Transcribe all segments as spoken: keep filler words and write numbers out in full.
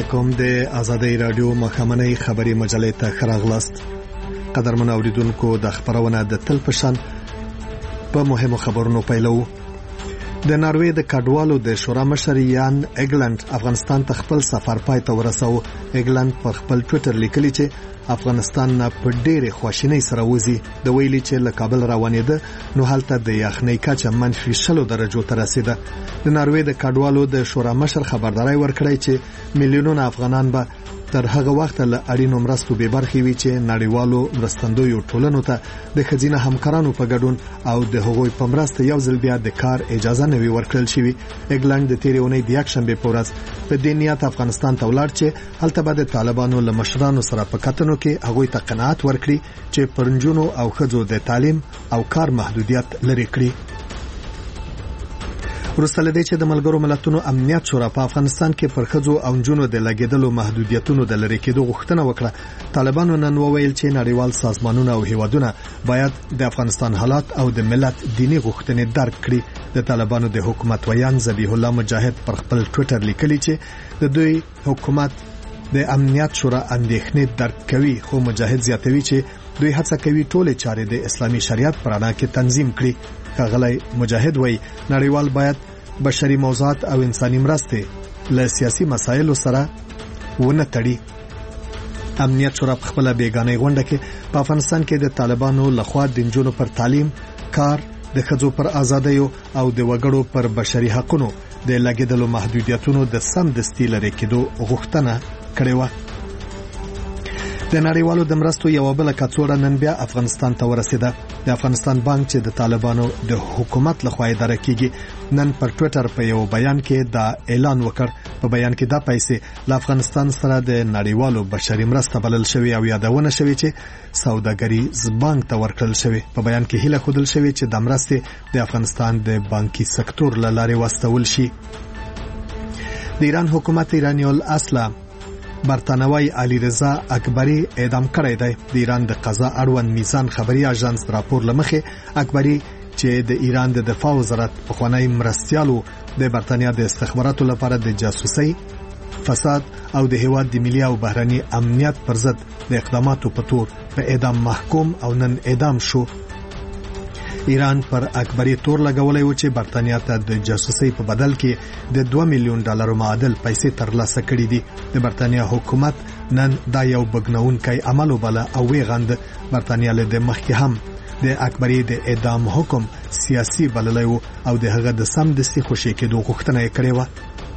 علیکم. د آزادۍ رادیو مخامنۍ خبري مجلې ته خراغلاست. قدرمن اوریدونکو د خبرونه د تل پشان په مهمو خبرونو پیلو. د ناروې د کډوالو د شورا مشر یان اګلند افغانستان ته خپل سفر پای ته ورساو. اګلند په خپل ټوئیټر لیکلی چې افغانستان نه په ډېره خواشینۍ سره وځي. د ویلي چې له کابل روانېده نو هلته د یخنۍ کچه منفي شلو درجو ته رسیده. د ناروې د کډوالو د شورا مشر خبرداري ورکړی چې میلیونونه افغانان به تر هغه وخت له اړینو مرستو به برخې وي چې نړیوالو مرستندویو ټولنو ته د خزینه همکارانو په ګډون او د هغوی په مرسته یو ځل بیا د کار اجازه نه وي ورکړل شوی. اګلند د تیرې اونۍ د یکشنبه په ورځ په دې نیت افغانستان ته ولاړ چې هلته به د طالبانو له مشرانو سره په کتنو کې هغوی ته قناعت ورکړي چې پرنجونو او ښځو د تعلیم او کار محدودیت لري کړي. وروسته لدې چې د ملګرو ملتونو امنیت شورا په افغانستان کې پر ښځو او نجونو د لګیدلو محدودیتونو د لری کېدو غوښتنه وکړه، طالبانو نن وویل چې نړیوال سازمانونه او هیوادونه باید د افغانستان حالات او د ملت دینی غوښتنې درک کړي. د طالبانو د حکومت ویان ذبیح الله مجاهد پر خپل ټوئیټر لیکلی چې د دوی حکومت د امنیت شورا اندېښنې درک کوي، خو مجاهد زیاتوي چې دوی هڅه کوي ټولې چارې د اسلامي شریعت پر اړه کې تنظیم کړي. ښاغلی مجاهد وایي نړیوال باید بشري موضوعات او انساني مرستې له سیاسي مسایلو سره ونه تړي. امنیت شورا په خپل بیګانې غونډه کې په افغانستان کې د طالبانو لخوا د نجونو پر تعلیم، کار، د ښځو پر ازادیو او د وګړو پر بشري حقوقو د لګیدلو محدودیتونو د سمدستي لرې کېدو غوښتنه کړې و. د نړیوالو د مرستو یو بل کڅوړه نن بیا افغانستان ته ورسیده. د افغانستان بانک چې د طالبانو د حکومت لخوا اداره کیږي نن پر ټوئیټر په یو بیان کې دا اعلان وکړ. په بیان کې دا پیسې له افغانستان سره د نړیوالو بشري مرسته بلل شوی او یادونه شوی چې سوداګریز بانک ته ورکړل شوی. په بیان کې هیله ښودل شوی چې د مرستې د افغانستان د بانکي سکتور له لارې واستول شي. د ایران حکومت ایرانی الاصل برتانوي علي رضا اکبری اعدام کړی دی. د ایران د قضا اړوند میزان خبري اژانس راپور لمخه اکبری چې د ایران د دفاع وزارت پخوانی مرستيالو د برتانیا د استخباراتو لپاره د جاسوسي، فساد او د هیواد د ملي او بهرني امنیت پر ضد د اقداماتو په تور په اعدام محکوم او نن اعدام شو. ایران پر اکبری تور لګولای و چې برتانیا ته د جاسوسي په بدل کې د دوه میلیون ډالر معادل پیسې ترلاسه کړې دي. د برتانیا حکومت نن دا یو بګنونکي عمل وبله او ویغند. برتانیا له مخکې هم د اکبری د اعدام حکم سیاسي بللی و او د هغه د سمدستي خوشي کېدو غوښتنه یې کړې و.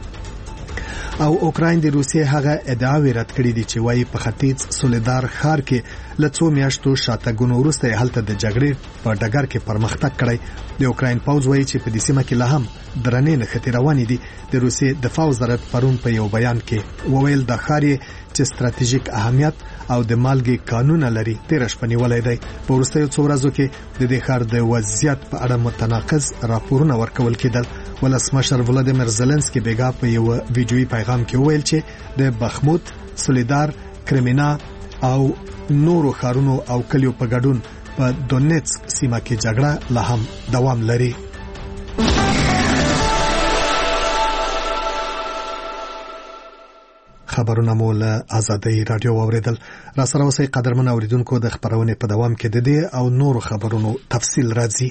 او اوکراین د روسیې هغه ادعاوې رد کړې دي چې وايي په ختیځ سولیدار ښار کې له څو میاشتو شاتګونو وروسته هلته د جګړې په ډګر کې پرمختګ کړی. د اوکراین پوځ وايي چې په دې سیمه کې لا هم درنې نښتې روانې دي. د روسیې دفاع وزارت پرون په یو بیان کې وویل د ښار چې ستراتیژیک اهمیت او د مالګې قانون لري تیر شپه نیولای دی. په وروستیو څو ورځو کې د دې ښار د وضعیت په اړه متناقض راپورونه ورکول کېدل. ولسمشر ولادیمیر زيلنسکي بیګا په یو ویډیویي پیغام کې وویل چې د بخموت، سولیدار، کرمینا او نورو ښارونو او کلیو په ګډون په دونیتسک سیمه کې جګړه لا هم دوام لري. خبرونه مو له آزادۍ رادیو اوریدل. را سره اوسئ قدرمن اوریدونکو. د خبرونې په دوام کې د دې او نورو خبرونو تفصیل راځي.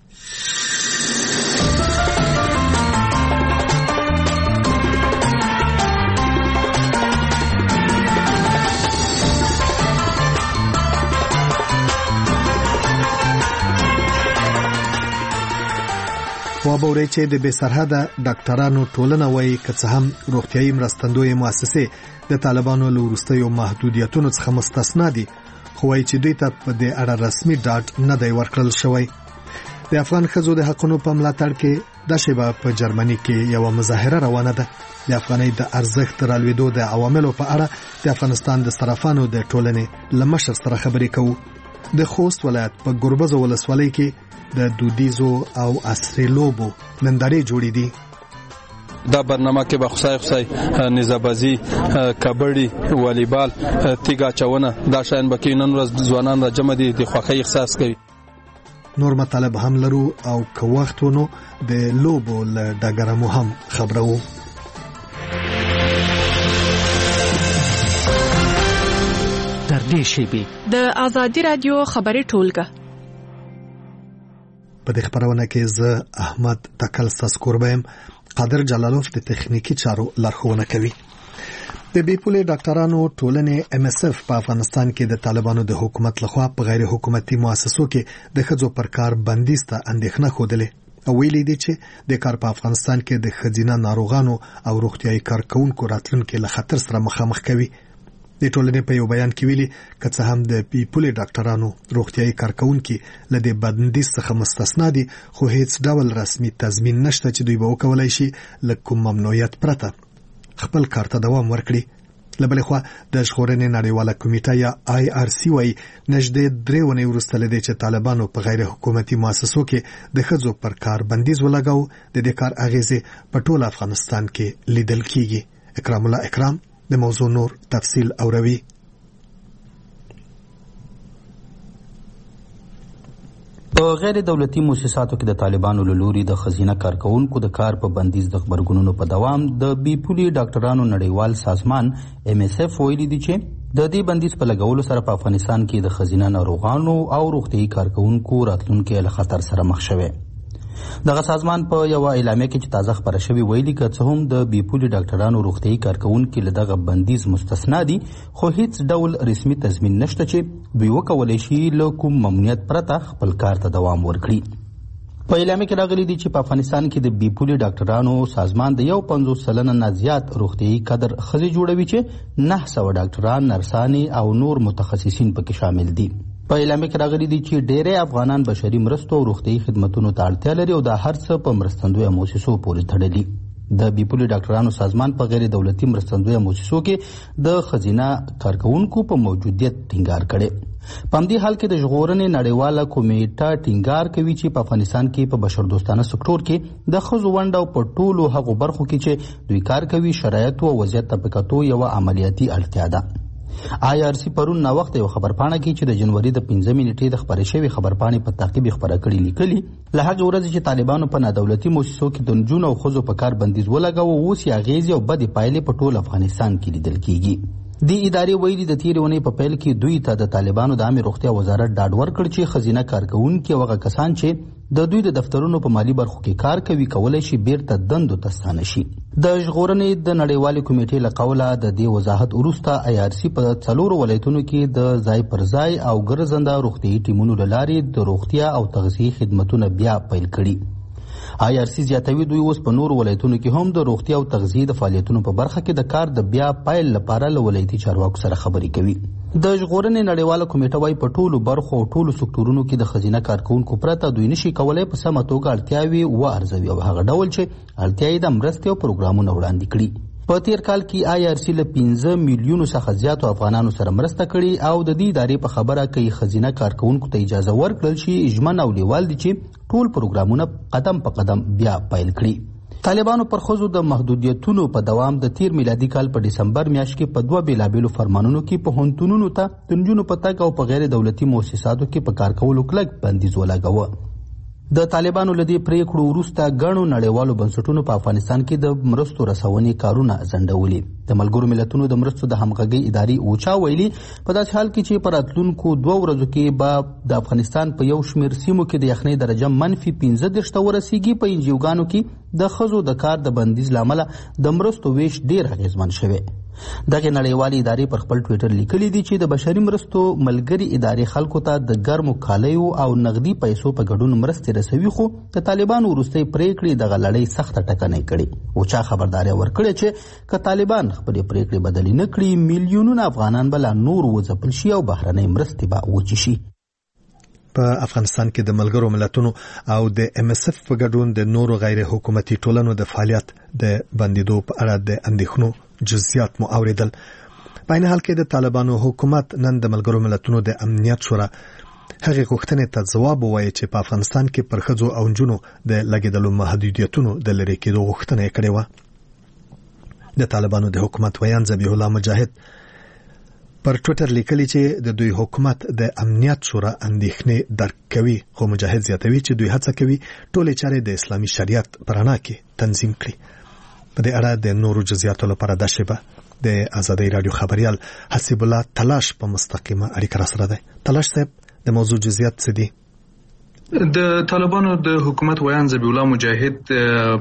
وابوري چې د بې سرحده ډاکټرانو ټولنه وایي که څه هم روغتیايي مرستندوی مؤسسې د طالبانو له وروستیو محدودیتونو څخه مستثنا دي، خو وایي چې دوی ته په دې اړه رسمي ډاډ نه دی ورکړل شوی. د افغان ښځو د حقونو په ملاتړ کې د شیبه په جرمني کې یو مظاهره روانه ده. د افغانۍ د ارزښت رالوېدو د عواملو په اړه د افغانستان د صرافانو د ټولنې له مشر سره خبرې کوو. د خوست ولایت په ګربز ولسوالۍ کې د دودیزو او عصري لوبو نندارې جوړې دي. دا برنامه کې بخصای خصای نزابازی، کبډي، والیبال، تیګا چونه دا شاین بکې نن ورځ ځوانان را جمع دي د خوښۍ احساس کوي. نور مطالب هم لرو او که وخت ونو د لوبو له ډګره مو هم خبرو. نږدې شیبې د آزادي رادیو خبري ټولګه. په دې خبرونه کې زه احمد تکل ساسکوربم قادر جلالوف د تخنیکی چارو لارښوونه کوي. د بیپولې ډاکټرانو ټولنې ام اس اف په افغانستان کې د طالبانو د حکومت لخوا په غیر حکومتي مؤسسو کې د ښځو پر کار بندیز ته اندېښنه خوده او ویلي دي چې د کار په افغانستان کې د ښځینه ناروغانو او روغتیايي کارکونکو راتلونکو له خطر سره مخامخ کوي. د ټولنې په یو بیان کې ویلي که څه هم د بیپولې ډاکټرانو روغتیايي کارکونکو له دې بندیز څخه مستثنا دي، خو هیڅ ډول رسمي تضمین نشته چې دوی به وکولای شي له کوم ممنوعیت پرته خپل کار ته دوام ورکړي. لبلې خوا د ژغورنې نړیواله کمیټه یا آی آر سی وايي نږدې درې ونې وروسته لدې چې طالبانو په غیر حکومتي مؤسسو کې د ښځو پر کار بندیز ولګاو، د دې کار اغیزې په ټول افغانستان کې لیدل کیږي. اکرام الله اکرام د موضوع نور تفصیل اوروي. په غیر دولتي مؤسساتو کې د طالبانو له لوري د خزینه کارکونکو د کار په بندیز د خبرګونونو په دوام د بیپولي ډاکټرانو نړیوال سازمان ام اس اف ویلي دي چې د دې بندیز په لګولو سره په افغانستان کې د خزینه ناروغانو او روغتیايي کارکونکو راتلونکي له خطر سره مخ شوي. دغه سازمان په یو اعلامیه کې چې تازه خبره شوې ویلي که څه هم د بیپولي ډاکټرانو روغتیايي کارکونکو له دغه بندیز مستثنا دي، خو هیڅ ډول رسمي تضمین نشته چې دوی وکولای شي له کوم ممنوعیت پرته خپل کار ته دوام ورکړي. په اعلامیه کې راغلي دي چې په افغانستان کې د بیپولي ډاکټرانو سازمان د یو پنځوس سلنه نه زیات روغتیايي کادر ښځې جوړوي چې نه سوه ډاکټران، نرسانې او نور متخصصین پکې شامل دي. په اعلامیه کې راغلي دي چې ډېری افغانان بشري مرستو او روغتیايي خدمتونو ته اړتیا لري او دا هر څه په مرستندویه مؤسسو پورې تړلي. د بیپولي ډاکټرانو سازمان په غیر دولتي مرستندویه مؤسسو کې د ښځینه کارکونکو په موجودیت ټینګار کړي. په همدې حال کې د ژغورنې نړیواله کمیټه ټینګار کوي چې په افغانستان کې په بشردوستانه سکتور کې د ښځو ونډه په ټولو هغو برخو کې چې دوی کار کوي شرایطو او وضعیت ته په کتو یوه عملیاتي اړتیا ده. آی آر سی پرون نا وخت یو خبرپاڼه کې چې د جنوري د پنځمې نیټې د خبرې شوې خبرپاڼې په تعقیب خبره کړې لیکلي له هغې ورځې چې طالبانو په نادولتي مؤسسو کې د نجونو او ښځو په کار بندیز ولګاوه، اوس یې اغېزې او بدې پایلې په ټول افغانستان کې لیدل کېږي. دې ادارې ویلي د تېرې اونۍ په پیل کې دوی ته د طالبانو د عامې روغتیا وزارت ډاډ ورکړ چې ښځینه کارکوونکي او هغه کسان چې د دوی د دفترونو په مالي برخو کې کار کوي کولی شي بیرته دندو ته ستانه شي. د ژغورنې د نړیوالې کمیټې له قوله د دې وضاحت وروسته آی آر سی په څلورو ولایتونو کې د ځای پر ځای او ګرځنده روغتیايي ټیمونو له لارې د روغتیا او تغذیې خدمتونه بیا پیل کړي. آی آر سی زیاتوي دوی اوس په نورو ولایتونو کې هم د روغتیا او تغذیې د فعالیتونو په برخه کې د کار د بیا پیل لپاره له ولایتي چارواکو سره خبرې کوي. د ژغورنې نړیواله کمیټه وايي په ټولو برخو او ټولو سکتورونو کې د ښځینه کارکونکو پرته دوی نشي کولی په سمه توګه اړتیاوې وارزوي او هغه ډول چې اړتیا یې د مرستې او پروګرامونه وړاندې کړي. په تیر کال کې آی آر سی له پنځه میلیونو څخه زیاتو افغانانو سره مرسته کړې او د دې ادارې په خبره کوي ښځینه کارکونکو ته اجازه ورکړل شي ژمن او لیوال دي چې ټول پروګرامونه قدم په قدم بیا پیل کړي. طالبانو پر ښځو د محدودیتونو په دوام د تیر میلادي کال په ډسمبر میاشت کې په دوه بیلابیلو فرمانونو کې پوهنتونونو ته د نجونو په تګ او په غیر دولتي مؤسساتو کې په کار کولو کلک بندیز ولګاوه. د طالبانو له دې پریکړو وروسته ګڼو نړیوالو بنسټونو په افغانستان کې د مرستو رسونې کارونه ځنډولي. د ملګرو ملتونو د مرستو د همغږۍ ادارې اوچا ویلي په داسې حال کې چې په راتلونکو دوه ورځو کې به د افغانستان په یو شمېر سیمو کې د یخنۍ درجه منفي پنځه دېرش ته ورسیږي. په انجیوګانو کې د ښځو د کار د بندیز له امله د مرستو ویش ډېر اغېزمن شوی. دغه نړیوالې ادارې پر خپل ټویټر لیکلي دي چې د بشري مرستو ملګري ادارې خلکو ته د ګرمو کالیو او نغدي پیسو په ګډون مرستې رسوي، خو د طالبانو وروستۍ پریکړې دغه لړۍ سخته ټکنۍ کړې. اوچا خبرداری ورکړې چې که طالبان خپلې پریکړې بدلې نه کړي میلیونونه افغانان به لا نور وځپل شي او بهرنۍ مرستې به وچې شي. په افغانستان کې د ملګرو ملتونو او د ام اس اف په ګډون د نورو غیر حکومتي ټولنو د فعالیت د بندیدو په اړه د اندېښنو جزئیات مو اوریدل. په عین حال کې د طالبانو حکومت نن د ملګرو ملتونو د امنیت شورا هغه غوښتنې ته ځواب ووایي چې په افغانستان کې پر ښځو او نجونو د لګیدلو محدودیتونو د لرې کېدو غوښتنه یې کړې وه. د طالبانو د حکومت ویان ذبیح الله مجاهد پر ټویټر لیکلی چې د دوی حکومت د امنیت شورا اندېښنې درک کوي، خو مجاهد زیاتوي چې دوی هڅه کوي ټولې چارې د اسلامي شریعت په رڼا کې تنظیم کړي. په دې اړه د نورو جزئیاتو لپاره دا شیبه د آزادۍ رادیو خبريال حسیب الله تلاش په مستقیمه اړیکه را سره ده. تلاش صاحب د موضوع جزئیات څه دي؟ د طالبانو د حکومت ویان ذبیح الله مجاهد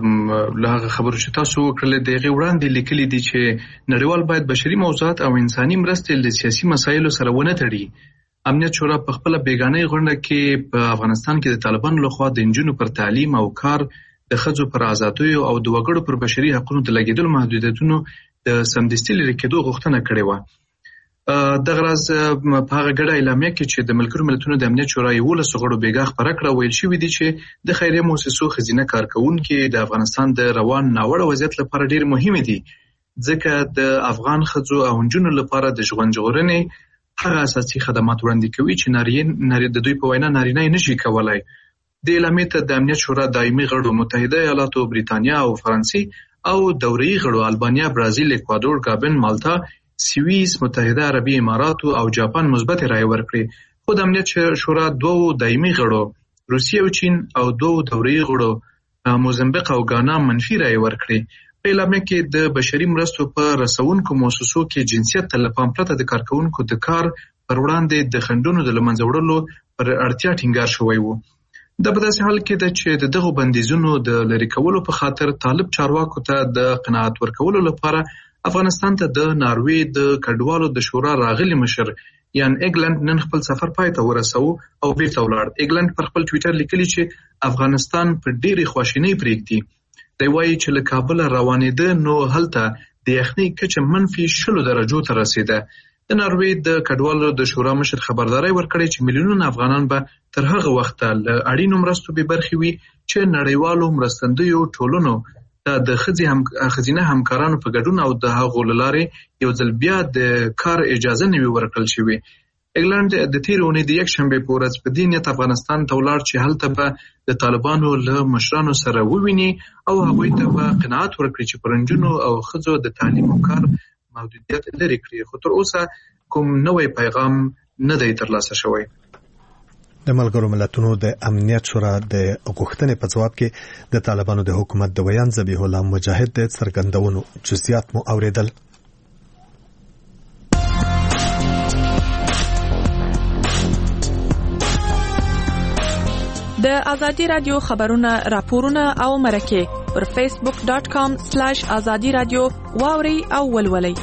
له هغه خبرو چې تاسو وکړل دغه وړاندې لیکلي دي چې نړیوال باید بشري موضوعات او انساني مرستې له سیاسي مسایلو سره ونه تړي. امنیت شورا په خپل بیگانه غونډه کې په افغانستان کې د طالبانو لخوا د انجونو پر تعلیم او کار، د ښځو پر آزادیو او د وګړو پر بشري حقوقو د لګیدلو محدودیتونو د سمدستي لري کېدو غوښتنه کړې و. د غرض په هغه ګډه اعلامیه کې چې د ملګرو ملتونو د امنیت شورا یولس غړو بیګا خبره کړه، ویل شوی دی چې د خیریه مؤسسو خزینه کارکونکو د افغانستان د روان ناوړه وضعیت لپاره ډیر مهم دي، ځکه د افغان ښځو او نجونو لپاره د ژوند ژغورنې هغه اساسي خدمات وړاندې کوي چې نارینه د دوی په وینا نارینه نشي کولای. د اعلامیې ته د امنیت شورا دایمي غړو متحده ایالاتو، بریتانیا او فرانسې او دوري غړو البانیا، برازیل، اکوادور، گابن، مالتا، سوئیس، متحده عربي امارات او جاپان مثبت رائے ورکړي. خو د امنیت شورا دوه دایمي غړو روسیه او چین او دوه دوري غړو موزمبیق او غانا منفي رائے ورکړي. په اعلامیه کې د بشري مرستو په رسونکو مؤسسو کې جنسیت ته له پام پرته د کارکونکو د کار پر وړاندې د خنډونو د لمنځه وړلو پر اړتیا ټینګار شوی و. د په داسې حال کې ده چې د دغو بندیزونو د لرې کولو په خاطر طالب چارواکو ته د قناعت ورکولو لپاره افغانستان ته د ناروې د کډوالو د شورا راغلي مشر یان ایګلند نن خپل سفر پای ته ورسو او بیرته ولاړ. ایګلند پر خپل ټویټر لیکلي چې افغانستان په ډېرې خواشینۍ پرېږدي. دی وایي چې له کابل روانېده نو هلته د یخنۍ کچه منفي شلو درجو ته رسیده. د ناروې د کډوالو د شورا مشر خبرداري ورکړي چې میلیونونه افغانان به تر هغه وخته له اړینو مرستو بې برخې وي چې نړیوالو مرستندویو ټولنو ته د ښځینه همکارانو په ګډون او د هغو له لارې یو ځل بیا د کار اجازه نه وي ورکړل شوې. انګلند د تېرې اونۍ د یکشنبې په ورځ په دې نیت افغانستان ته ولاړ چې هلته به د طالبانو له مشرانو سره وویني او هغوی ته به قناعت ورکړي چې پر نجونو او ښځو د تعلیم او کار محدودیت لرې کړي. خو تر اوسه کوم نوی پیغام نه دی ترلاسه شوی. د ملګرو ملتونو د امنیت شورا د غوښتنې په جواب کې د طالبانو د حکومت د ویان ذبیح الله مجاهد د څرګندونو جزئیات مو اوریدل. د آزادی رادیو خبرونه، راپورونه او مرکه پر فیسبوک ډاٹ کام سلیش آزادی رادیو واوري او ولولئ.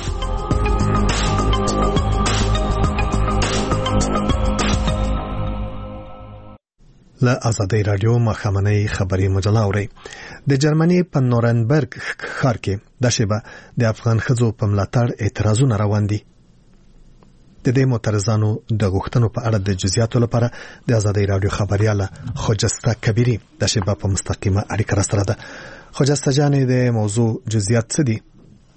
له آزادی رادیو مخامنۍ خبري مجله اوري. د جرمني په نورنبرګ ښار کې د شبه د افغان ښځو په ملاتړ اعتراضونه روان دي. د دې معترضانو د غوښتنو په اړه د جزئیاتو لپاره د آزادۍ رادیو خبرياله خوجسته کبيري د شبه په مستقیمه اړیکه را سره ده. خوجسته جانې د موضوع جزئیات څه دي؟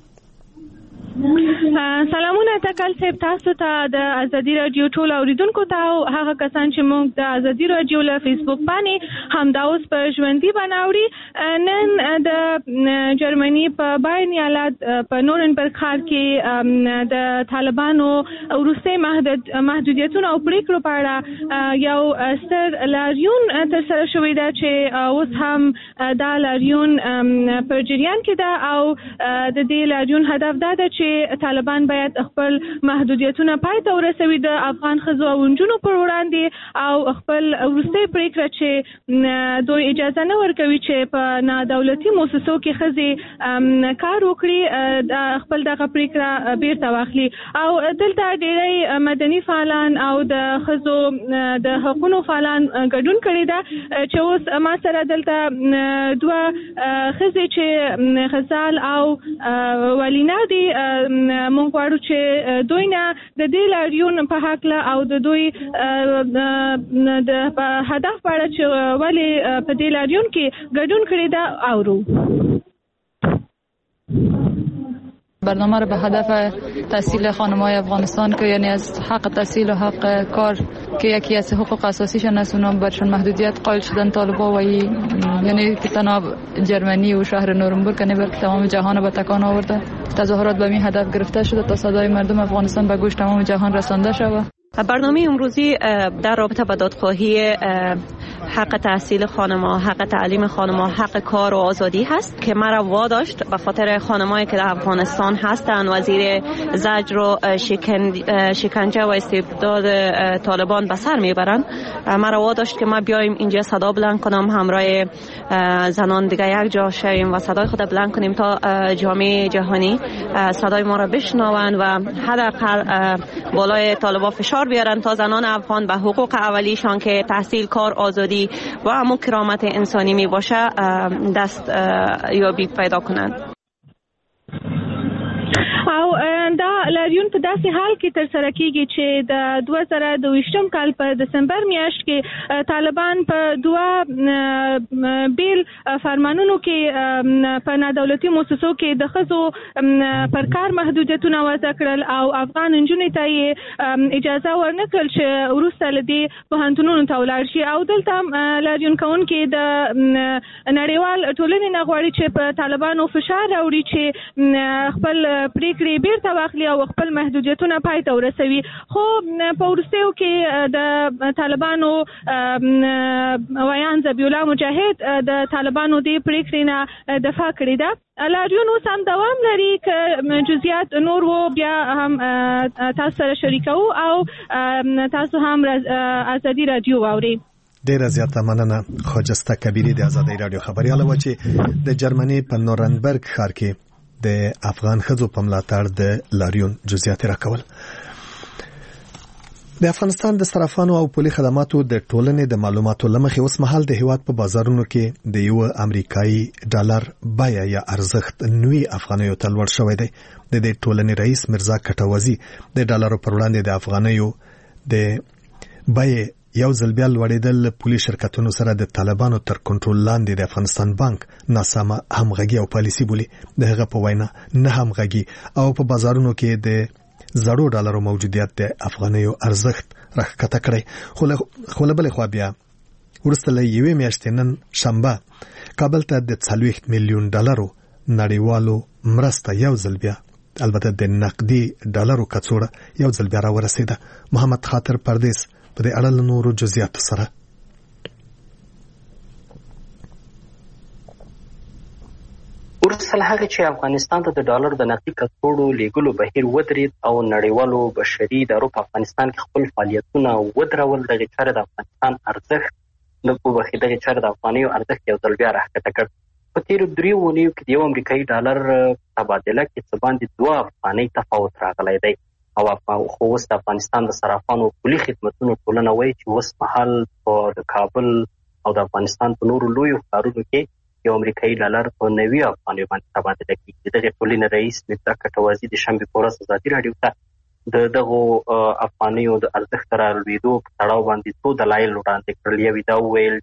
سلامونه تکل صاحب، تاسو ته د آزادی رادیو ټول اوریدونکو ته او هغه کسان چې موږ د آزادی رادیو له فیسبوک باندې همدا اوس په ژوندۍ بناوړي. نن د جرمني په باین ایالت په نورنبرګ ښار کې د طالبانو وروستي محدودیتونو او پریکړو په اړه یو ستر لاریون ترسره شوی دی چې اوس هم دا لاریون په جریان کې ده او د دې لاریون هدف دا ده چې طالبان باید خپل محدودیتونه پای ته ورسوي د افغان ښځو او نجونو پر وړاندې او خپل وروستۍ پریکړه چې دوی اجازه نه ورکوي چې په نادولتي مؤسسو کې ښځې کار وکړي خپل دغه پریکړه بیرته واخلي. او دلته ډېری مدني فعالان او د ښځو د حقوقو فعالان ګډون کړی ده چې اوس ما سره دلته دوه ښځې چې غزال او ولینا دي مونږ غواړو چې دوی نه د دې لاریون په حق له او د دوی د هدف په اړه چې ولې په دې لاریون کې ګډون کړی ده اورو. برنامه رو به هدف تحصیل خانم‌های افغانستان که یعنی از حق تحصیل و حق کار که یکی از حقوق اساسیشون است اونا برشون محدودیت قائل شدن طالبا و یعنی که تنها جرمنی و شهر نورنبرگ نه بلکه تمام جهان به تکان آورده. تظاهرات به این هدف گرفته شده تا صدای مردم افغانستان به گوش تمام جهان رسانده شود. برنامه امروزی در رابطه با دادخواهی حق تحصیل خانم‌ها، حق تعلیم خانم‌ها، حق کار و آزادی هست که مرا واداشت به خاطر خانمایی که در افغانستان هستند و زیر زجر و شکنجه و استبداد طالبان به سر میبرند، مرا واداشت که ما بیایم اینجا صدا بلند کنم، همراه زنان دیگه یک جا شویم و صدای خود بلند کنیم تا جامعه جهانی صدای ما را بشنوند و حداقل بالای طالبان فشار بیارن تا زنان افغان به حقوق اولیشان که تحصیل، کار، آزادی و همون کرامت انسانی می باشه دست یابی پیدا کنند. او دا لاریون په داسې حال کې تر سره کیږي چې د دوه زره دویشتم کال په دسمبر میاشت کې طالبان په دوه بیل فرمانونو کې په نادولتي مؤسسو کې د ښځو پر کار محدودیتونه وضع کړل او افغان نجونې ته یې اجازه ورنکړل چې وروسته له دې پوهنتونونو ته ولاړ شي. او دلته لاریون کوونکي د نړیوال ټولنې نه غواړي چې په طالبانو فشار راوړي چې خپل پریکړې بیرته واخلي او خپل محدودیتونه پای ته ورسوي. خو په وروستیو کې د طالبانو ویان ذبیح الله مجاهد د طالبانو د پریکړې نه دفاع کړې ده. لاریون اوس هم دوام لري که جزئیات نور وو بیا هم تاسو سره شریکو او تاسو هم ازادي رادیو واورئ. ډیره زیاته مننه خواجسته کبیری د ازادي رادیو خبرياله و چې د جرمني په نورنبرګ ښار کې د افغان ښځو په ملاتړ د لاریون جزئیات راکول. د افغانستان د صرافانو او پولي خدماتو د ټولنې د معلوماتو لمخې اوس مهال د هیواد په بازارونو کې د یو امریکایي ډالر بیه یا ارزښت نوي افغانیو ته لوړ شوی دی. د دې ټولنې رئیس مرزا کټوازی د ډالرو پر وړاندې د افغانیو د بیه یو ځل بیا لوړېدل پولي شرکتونو سره د طالبانو تر کنټرول لاندې د افغانستان بانک ناسمه همغږي او پالیسي بولي. د هغه په وینا نه همغږي او په بازارونو کې د زړو ډالرو موجودیت د افغانیو ارزښت راښکته کړی. خو له بلې خوا بیا وروسته له یوې میاشتې نن شنبه کابل ته د څلوېښت میلیون ډالرو نړیوالو مرسته یو ځل بیا البته د نقدي ډالرو کڅوړه یو ځل بیا راورسېده. محمد خاطر پردیس په دې اړه له نورو جزئیاتو سره. وروسته له هغې چې افغانستان ته د ډالر د نقدي کڅوړو لیږلو بهیر ودرېد او نړیوالو بشري ادارو په افغانستان کې خپل فعالیتونه ودرول، دغې چارې د افغانستان ارزښت د وبخښئ دغې چارې د افغانیو ارزښت یو ځل بیا راښکته کړ. په تېرو دریو اونیو کې د یو امریکایي ډالر تبادله کې څه باندې دوه افغانۍ تفاوت راغلی دی. او خو اوس د افغانستان د صرافانو پولي خدمتونو ټولنه وایي چې اوس مهال په د کابل او د افغانستان په نورو لویو ښارونو کې یو امریکایي ډالر په نوي افغانیو باندې تبادله کېږي. دغې ټولنې رئیس مرزا کټوازي د شنبې په ورځ ازادي راډیو ته د دغو افغانیو د ارزښت رالوېدو په تړاو باندې څو دلایل وړاندې کړل. یو یې دا وویل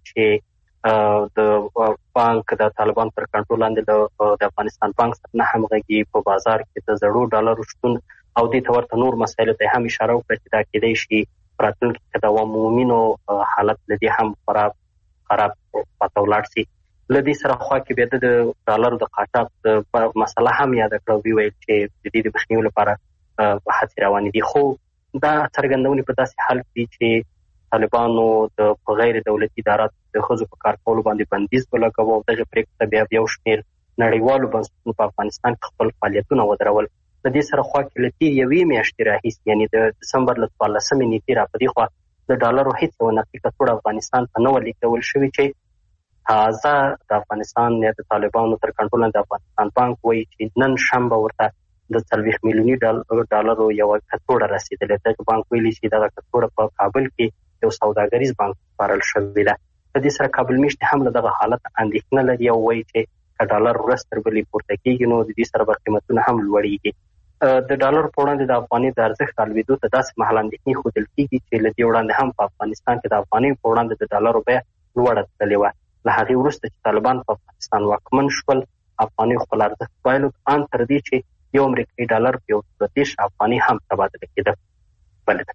چې د بانک د طالبان تر کنټرول لاندې د افغانستان بانک سره نه همغږي، په بازار کې د زړو ډالرو شتون او دې ته ورته نور مسایلو ته هم اشاره وکړه چې دا کېدای شي په راتلونکي کې د عمومینو حالت له دې هم خراب خراب پاته ولاړ شي. له دې سره خوا کې بیا د ډالرو د قاچاق د مسله هم یاده کړه. وویل چې د دې د مخنیوي لپاره هڅې روانې دي. خو دا څرګندونې په داسې حال کې دي چې طالبانو د په غیر دولتي اداراتو د ښځو په کار کولو باندې بندیز ولګاوه او دغې پرېکړې ته بیا یو شمېر نړیوالو بنسټونو په افغانستان کې خپل فعالیتونه ودرول. د دې سره خوا کې له تېرې یوې میاشتې راهیسې یعنې د ډسمبر له څوارلسمې نیټې را په دې خوا د ډالرو هېڅ یوه نقدي کڅوړه افغانستان ته نه وه لېږدول شوې چې تازه د افغانستان یا د طالبانو تر کنټرول لاندې د افغانستان بانک وایي چې نن شنبه ورته د څلوېښت میلیوني ډالرو یوه کڅوړه رسېدلې. دغه بانک ویلي چې دغه کڅوړه په کابل کې یو سوداګریز بانک سپارل شوې ده. په دې سره کابل میشتې هم له دغه حالت اندېښنه لري او وایي چې که ډالر ورځ تر بلې پورته کېږي نو د دې سره به قیمتونه هم لوړېږي. د ډالر په وړاندې د افغانۍ د ارزښت رالوېدو ته داسې مهال اندېښنې ښودل کېږي چې له دې وړاندې هم په افغانستان کې د افغانۍ په وړاندې د ډالرو بیه لوړه تللې وه. له هغې وروسته چې طالبان په افغانستان واکمن شول، افغانۍ خپل ارزښت بایلود، ان تر دې چې یو امریکایي ډالر په یو سوه دېرش افغانۍ هم تبادله کېده. بله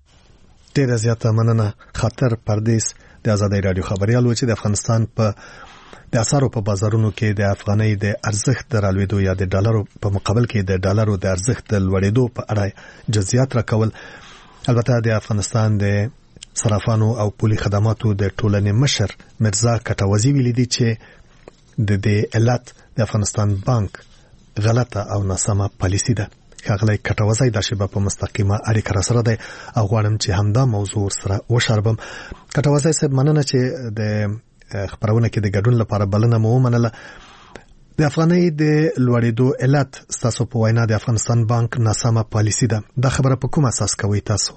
ډېره زیاته مننه خاطر پردیس د ازادۍ راډیو خبریال و چې د افغانستان په د اسعارو په بازارونو کې د افغانۍ د ارزښت د رالوېدو یا د ډالرو په مقابل کې د ډالرو د ارزښت د لوړېدو په اړه جزئیات راکول. البته د افغانستان د صرافانو او پولي خدماتو د ټولنې مشر مرزا کټوازی ویلي دی چې د دې علت د افغانستان بانک غلطه او ناسمه پالیسي ده. ښاغلی کټوازی دا شیبه په مستقیمه اړیکه راسره دی او غواړم چې همدا موضوع سره وشاربم. کټوازی صاحب مننه چې د خبرونه کې د ګډون لپاره بلنه مو ومنله. د افغانۍ د لوړېدو علت ستاسو په وینا د افغانستان بانک ناسمه پالیسي ده. دا خبره په کوم اساس کوي تاسو؟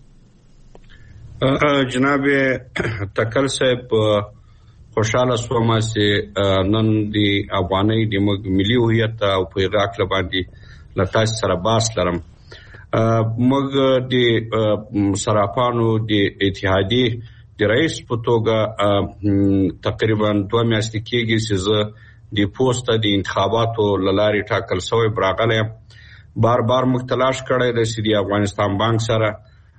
جناب تکل صاحب خوشاله سوم چې نن د افغانۍ د ملي هویت او پیغاک باندې لتاس سره باس لرم. موږ د صرافانو د اتحادیې د رئیس په توګه تقریبا دوه میاشتې کېږي چې زه د پوسټ د انتخاباتو لاري ټاکل شوی براغله بار بار مختلاش کړی د سری افغانستان بانک سره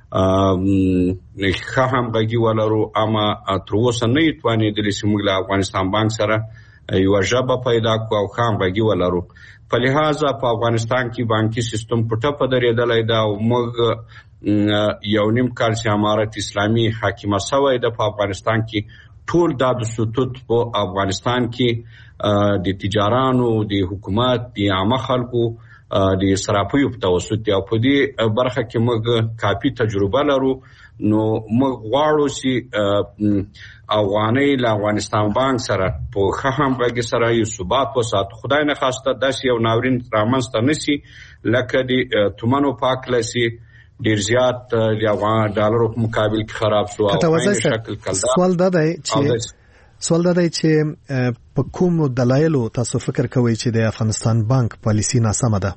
ښه همغږي ولرو، اما تر اوسه نه یتوانېدلې چې موږ له افغانستان بانک سره یوه ژبه پیدا کړو او ښه همغږي ولرو. په لحاظه په افغانستان کې بانکي سیستم په ټپه درېدلی ده او موږ یو نیم کال چې امارت اسلامي حاکمه شوی ده په افغانستان کې ټول دا د ستوت په افغانستان کې د تجارانو د حکومت د عامه خلکو د صرافیو په توسط او په دې برخه کې موږ کافي تجربه لرو. نو موږ غواړو چې افغانۍ له افغانستان بانک سره په ښه همغږي سره یو ثبات وساتو. خدای نه خواسته داسې یو ناورین رامنځته نه سي لکه د تومنو په هکله چې ډېر زیات د افغان ډالرو په مقابل کې خراب شو او په شکل کلدا. سوال دا دی چې سوال دا دی چې په کوم دلایلو تاسو فکر کوئ چې د افغانستان بانک پالیسی ناسمه ده؟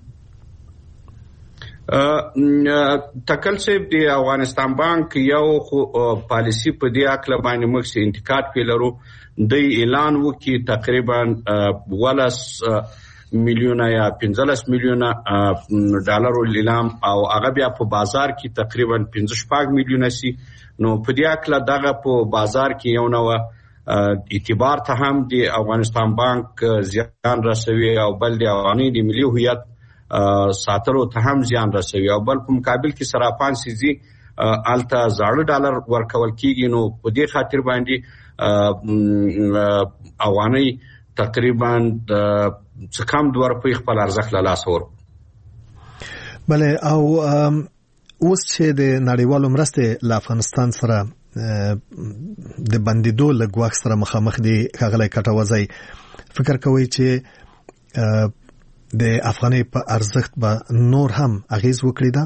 تکل صاحب د افغانستان بانک یو پالیسی په دې اکله باندې موږ چې انتقاد پې لرو. د اعلان وکړي تقریبا ولس میلیونه یا پنځلس میلیونه ډالرو لیلام او هغه بیا په بازار کې تقریبا پنځه شپږ میلیونه سي. نو په دې اکله دغه په بازار کې یو نوع اعتبار ته هم د افغانستان بانک زیان رسوي او بل د افغانۍ د ملي هویت ساتلو ته هم زیان رسوي او بل په مقابل کې صرافان سيزي الته زاړه ډالر ورکول کیږي. نو په دې خاطر باندې افغانۍ تقریبا څه کم دوه روپۍ خپل ارزښت له لاسه ورکړو. بله او اوس چې د نړیوالو مرستې له افغانستان سره د بندیدو له ګواښ سره مخامخ دي ښاغلی کټوازی، فکر کوئ چې د افغانۍ په ارزښت به نور هم اغیز وکړي ده؟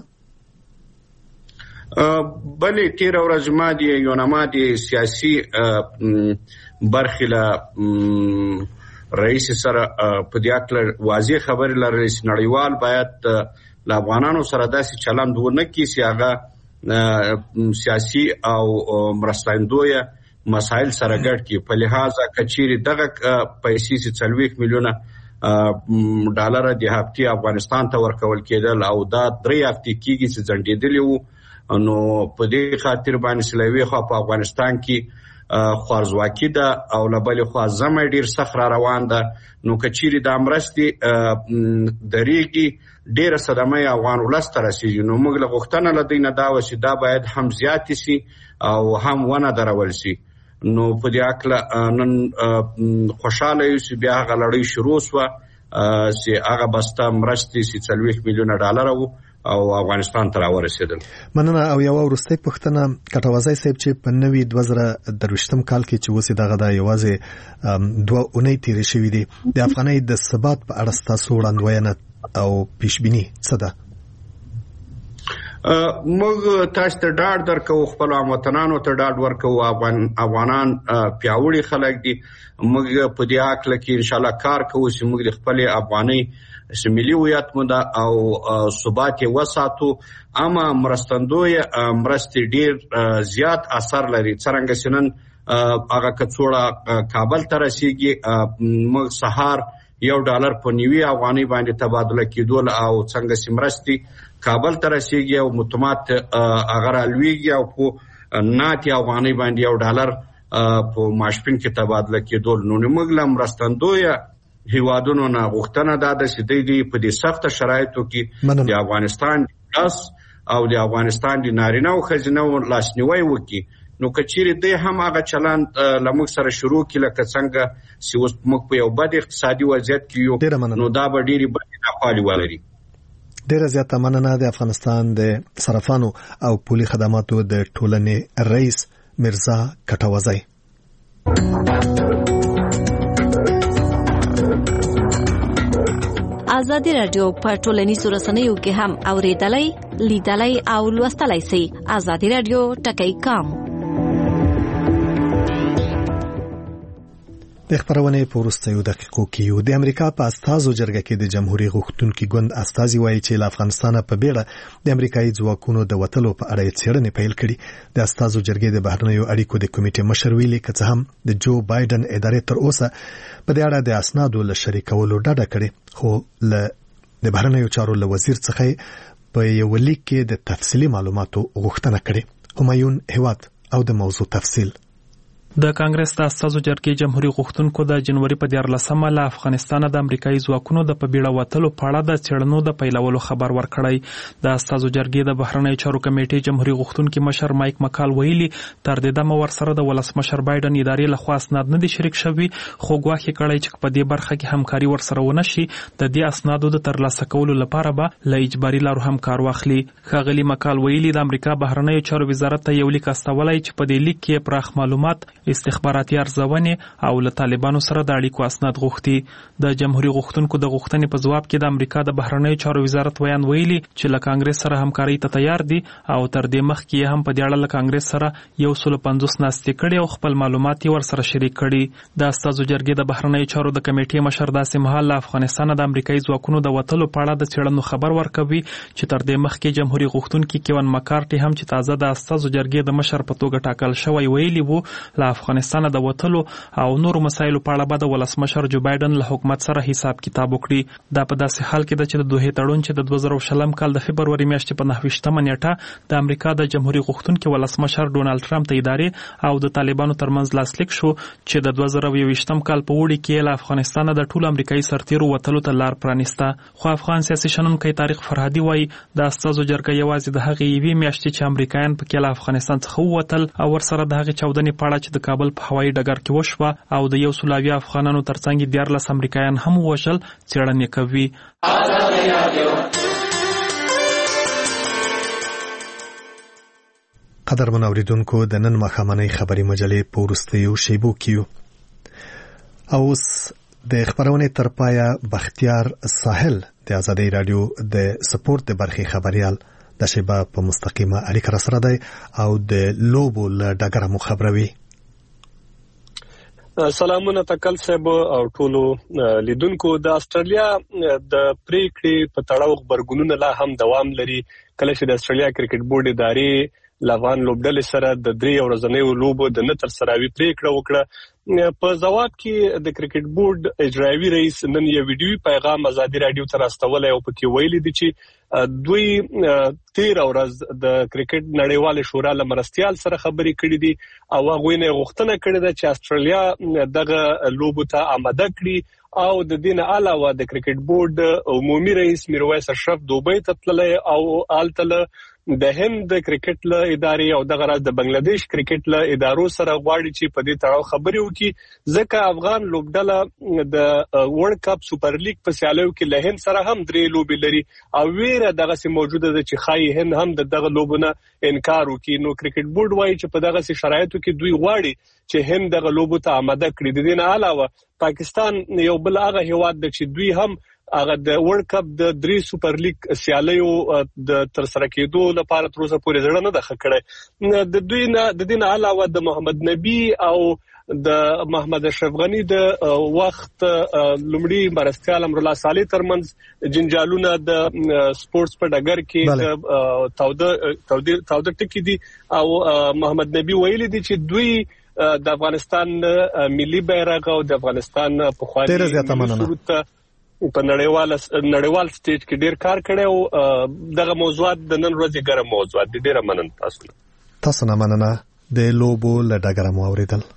بلې تېره ورځ ما د یونما د سیاسي برخې له رئیس سره په دې اړه واضح خبرې لرلې چې نړیوال باید له افغانانو سره داسې چلند ونه کړي چې هغه سیاسي او مرستندویه مسایل سره ګډ کړي. په لحاظه که چیرې دغه پیسې چې څلوېښت میلیونه ډالر د هفتې افغانستان ته ورکول کېدل او دا درې هفتې کېږي چې ځنډېدلي وو، نو په دې خاطر باندې چې له یوې خوا په افغانستان کې خوارځواکي ده او له بلې خوا ژمی ډېر سخت را روان ده. نو که چیرې دا مرستې درېږي ډېره صدمه یې افغان ولس ته رسېږي. نو موږ له غوښتنه له دوی نه دا وه چې دا باید هم زیاتې سي او هم ونه درول سي. نو په دې هکله نن خوشحاله یو چې بیا هغه لړۍ شروع شوه چې هغه بسته مرستې چې څلوېښت میلیونه ډالره وو او افغانستان ته راورسېدل. مننه. او یوه وروستۍ پوښتنه کټوازی صاحب چې په نوي دوه زره درویشتم کال کې چې اوس دغه دا یوازې دوه اونۍ تېرې شوي دي، د افغانۍ د ثبات په اړه ستاسو وړاندوینه او پیشبیني څه ده؟ موږ تاسو ته ډاډ درکوو، خپل هموطنانو ته ډاډ ورکوو. افغانان پیاوړي خلک دي. موږ په دې هکله کې انشاءالله کار کوو چې موږ د خپلې افغانۍ چې ملي هویت مو ده او ثبات یې وساتو. اما مرستندویه مرستې ډېر زیات اثر لري. څرنګه چې نن هغه کڅوړه کابل ته رسېږي، موږ سهار یو ډالر په نیوي افغانۍ باندې تبادله کېدول او څنګه چې مرستې کابل ته رسېږي او متمات هغه رالوېږي او په ناتې افغانۍ باندې یو ډالر په ماشپین کې تبادله کېدول. نو موږ له مرستندویه هیوادونو نه غوښتنه دا ده چې دوی په دې سخته شرایطو کې د افغانستان لاس او د افغانستان د نارینه او ښځینه لاسنیوي وکړي نو کچېرې دی هم هغه چلند لموږ سره شروع کړي لکه څنګه چې اوس موږ په یو بد اقتصادي وضعیت کې یو نو دا به ډېرې بدې ناخوالې ولري. ډیره زیاته مننه. د افغانستان د صرافانو او پولي خدماتو د ټولنې رئیس مرزا کټوازی. ازادي رادیو په ټولنیزو رسنیو کې هم اوریدلای لیدلای او لوستلای شئ. ازادي رادیو ټکی کام. د خبرونه په وروستیو دقیقو کې یو د امریکا په استازو جرګه کې د جمهوریت غوښتونکو ګوند استازي وایي چې له افغانستان په بیړه د امریکایي ځواکونو د وټلو په اړه څېړنې پیل کړي. د استازو جرګې د بهرنیو اړیکو د کمیټې مشر ویلي که څه هم د جو بایدن ادارې تر اوسه په دې اړه د اسنادو له شریکولو ډډه کړې خو له د بهرنیو چارو له وزیر څخه په یو لیک کې د تفصیلي معلوماتو غوښتنه کړې. همایون هیواد او د موضوع تفصیل. د کانګرس د استازو جرګې جمهوریت غوښتونکو د جنوري په دیارلسمه له افغانستان د امریکایي ځواکونو د په بیړه وتلو په اړه د څېړنو د پیلولو خبر ورکړی. د استازو جرګې د بهرنیو چارو کمیټې جمهوریت غوښتونکو مشر مایک مکال ویلي تر دې دمه ورسره د ولسمشر بایدن ادارې له خوا اسناد نه دي شریک شوي خو ګواښ کړی چې په دې برخه کې همکاري ورسره ونشي د دې اسنادو د ترلاسه کولو لپاره به له اجباري لارو هم کار واخلي. ښاغلي مکال ویلي د امریکا بهرنیو چارو وزارت ته یو لیک استولی چې په دې لیک کې پراخ معلومات استخباراتي ارزونې او له طالبانو سره د اړیکو اسناد غوښتي. د جمهوریت غوښتونکو د غوښتنې په ځواب کې د امریکا د بهرنیو چارو وزارت ویان ویلي چې له کانګرس سره همکاري ته تیار دي او تر دې مخکې هم په دې اړه له کانګرس سره یو سل او پنځوس ناستې کړي او خپل معلومات یې ورسره شریک کړي. د استازو جرګې د بهرنیو چارو د کمیټې مشر داسې مهال له افغانستان د امریکایي ځواکونو د وتلو په اړه د څېړنو خبر ورکوي چې تر دې مخکې جمهوریت غوښتونکي کیون مکارټي هم چې تازه د استازو جرګې د مشر په توګه ټاکل شوی ویلي وو له افغانستان د وتلو او نورو مسایلو په اړه به د ولسمشر جو بایدن له حکومت سره حساب کتاب وکړي. دا په داسې حال کې ده چې د دوه تړون چې د دوه زره شلم کال د فبروري میاشتې په نهه ویشتمه نیټه د امریکا د جمهوریت غوښتونکو ولسمشر ډونالد ټرمپ ته ادارې او د طالبانو ترمنځ لاسلیک شو چې د دوه زره یوویشتم کال په وړي کې له افغانستان د ټول امریکایي سرتیرو وتلو ته لار پرانیسته. خو افغان سیاسي شنونکی طارق فرهادي وایي د استازو جرګه یوازې د هغې یوې میاشتې چې امریکایان پکې له افغانستان څخه ووتل او ورسره د هغې چاودنې په اړه چې د کابل په هوایي ډګر کې وشوه او د یو سل اویا افغانانو ترڅنګ دیارلس امریکایان هم ووژل څېړنې کوي. قدرمن اوریدونکو د نن ماښامنۍ خبري مجلې په وروستیو شیبو کې یو او اوس د خبرونې تر پایه بختیار ساحل د ازادي رادیو د سپورت د برخې خبريال د شیبه په مستقیمه اړیکه سره دی او د لوبو له ډګره مو خبروي. سلامونه تکل صاحب او ټولو لیدونکو. د استرالیا د پریکړې په تړاو خبرګونونه لا هم دوام لري کله چې د استرالیا کرکټ بورډ ادارې لافان لوبډلې سره د درې ورځنیو لوبو د نه ترسروي پریکړه وکړه. په ځواب کې د کرکټ بورډ اجرایوي رئیس نن یو ویډیوي پیغام ازادي رادیو ته راستولی او پکې ویلي دي چې دوی تیر ورځ د کرکټ نړیواله شورا له مرستيال سره خبرې کړې دي او هغه نه غوښتنه کړې ده چې استرالیا دغه لوبو ته آماده کړي او د دین علاوه د کرکټ بورډ عمومي رئیس میرویس اشرف دوبۍ ته تللی او آلته د هند د کرکټ له ادارې او دغه راز د بنگلاديش کرکټ له ادارو سره غواړي چې په دې تړاو خبرې وکړي ځکه افغان لوبډله د ورلد کپ سوپر لیګ په سیالیو کې له هند سره هم درې لوبې لري او ویره دغه سي موجوده ده چې خای هند هم دغه لوبونه انکار وکړي. نو کرکټ بورډ وایي چې په دغه سي شرایطو کې دوی غواړي چې هند دغه لوبو ته آماده کړي. د دې نه علاوه پاکستان یو بل هغه هیواد دی چې دوی هم هغه د ورلد کپ د درې سوپر لیګ سیالیو د ترسره کېدو لپاره تر اوسه پورې ځړنه نه ده کړې. د دوی نه د دې نه علاوه د محمد نبی او د محمد اشرف غنی د وخت لومړي مرستيال امر الله صالح ترمنځ جنجالونه د سپورتس په ډګر کې تاوده تاوده ټکی دي او محمد نبی ویلي دي چې دوی د افغانستان ملي بیرغ او د افغانستان په خواني صورت په نړیوال نړیوال سټیج کې ډیر کار کړی او دغه موضوعات د نن ورځې ګرم موضوعات دي. ډیره مننه تاسو. تاسو نه مننه د لوبو له ډګره مو اوریدل.